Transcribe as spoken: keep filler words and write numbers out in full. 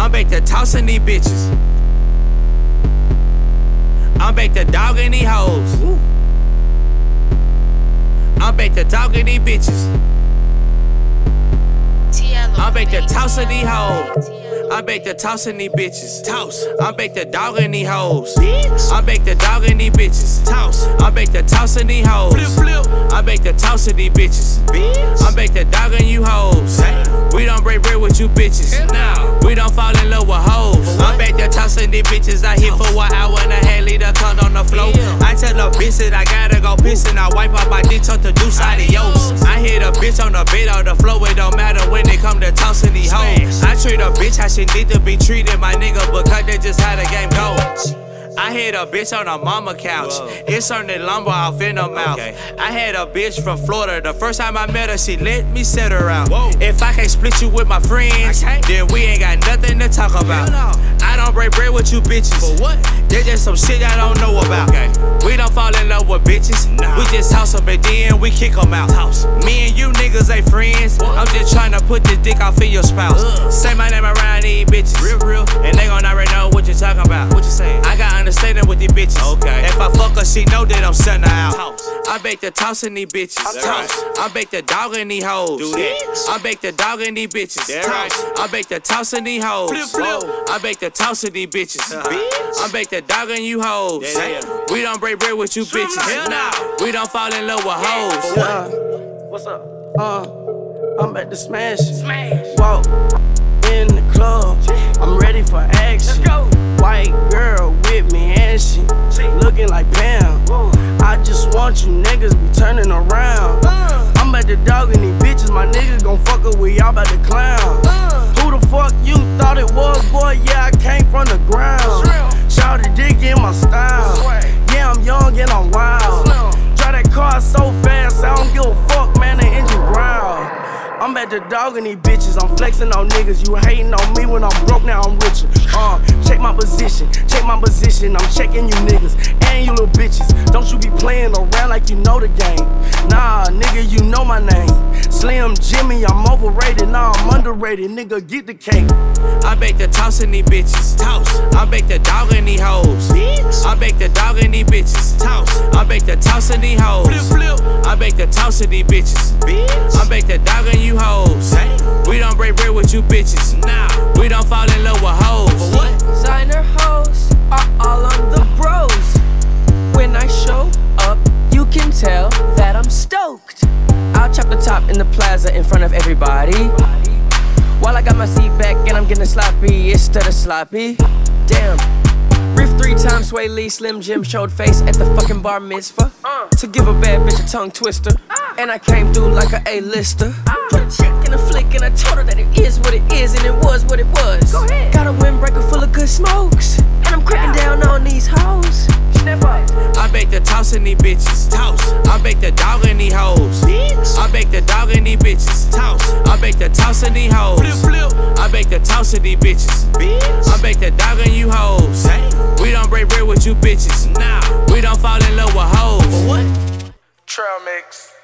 I'm back to tossing these bitches. I'm back to dogging these hoes. I'm back to dogging these bitches. I'm back to tossing these hoes. I'm back to tossing these bitches. Toss. I'm back to dogging these hoes. I'm back to dogging these bitches. Toss. I'm back to tossing these hoes. Flip, flip. I'm back to tossing these bitches. I'm back to dogging you hoes. We don't break bread with you bitches. No. We don't fall in love with hoes. I'm back to tossing these bitches. I hit for one hour and a half, leave the cunt on the floor. I tell a bitch that I gotta go piss and I wipe out my dick, tuck the deuce adios. I hit a bitch on the bed on the floor. It don't matter when it come to tossing these hoes. I treat a bitch how she need to be treated, my nigga, because they just how the game go. I hit a bitch on a mama couch. Whoa. It's on the lumber off in her mouth. Okay. I had a bitch from Florida. The first time I met her, she let me set her out. Whoa. If I can't split you with my friends, then we ain't got nothing to talk about. No. I don't break bread with you bitches. For what? There's just some shit I don't know about. Okay. We don't fall in love with bitches. Nah. We just toss them and then we kick them out. Toss. Me and you niggas ain't friends. What? I'm just trying to put this dick off in your spouse. Ugh. Say my name around these bitches. Real, real. And they gon' already know what you talking about. What you saying? I got understanding with these bitches. Okay. If I fuck her, she know that I'm sending her out. Toss. I bake the tossing these bitches. Toss. I bake the dogging these hoes. Do that. I bake the dogging these bitches. Toss. Right. I bake the tossing these hoes. Flip, flip. I bake the tossing these bitches. Uh-huh. I bake the dogging you hoes. Yeah, yeah. We don't break bread with you bitches. Hell nah. We don't fall in love with hoes. Yeah. What's up? Uh, I'm back to smash it. Smash. Walk in the club. I'm ready for action. Let's go. White girl with me and she looking like Pam. I just want you niggas be turning around. Uh. I'm back to dogging these bitches. My niggas gon' fuck up with y'all about to clown. Uh. Who the fuck you thought it was, boy? Yeah, I came from the ground. Shout the dick in my style. Yeah, I'm young and I'm wild. Drive that car so fast, I don't give a fuck, man, the engine growl. I'm back to dogging these bitches, I'm flexing on niggas. You hating on me when I'm broke, now I'm richer. Uh, check my position, check my position. I'm checking you niggas and you little bitches. Don't you be playing around like you know the game. Nah, nigga, you know my name. Slim Jimmy, I'm overrated, nah, I'm underrated. Nigga, get the cake. I bake the tossing these bitches. Toss. I bake the dogging these hoes. Bitch. I bake the dogging these bitches. Toss. I bake the tossing these hoes. Flip, flip. I bake the tossing these bitches. Bitch. I bake the dogging you hoes. Hey. We don't break bread with you bitches. Nah. We don't fall in love with hoes. For what? Designer hoes are all on the bros. When I show up, you can tell that I'm stoked. I'll chop the top in the plaza in front of everybody, while I got my seat back and I'm getting sloppy instead of sloppy. Damn. Riff three times, Sway Lee, Slim Jim showed face at the fucking bar mitzvah uh. to give a bad bitch a tongue twister. Uh. And I came through like a A-lister. Uh. Put a chick in a flick and I told her that it is what it is and it was what it was. Go ahead. Got a windbreaker full of good smokes and I'm cracking yeah. down on these hoes. I bake the tossing these bitches. Toss. I bake the dogging these hoes. Bitch. I bake the dogging these bitches. Toss. I bake the tossing these hoes. Flip, flip. I bake the tossing these bitches. Bitch. I bake the dogging you hoes. Hey. We don't break bread with you bitches. Nah. We don't fall in love with hoes. For what? Trail mix.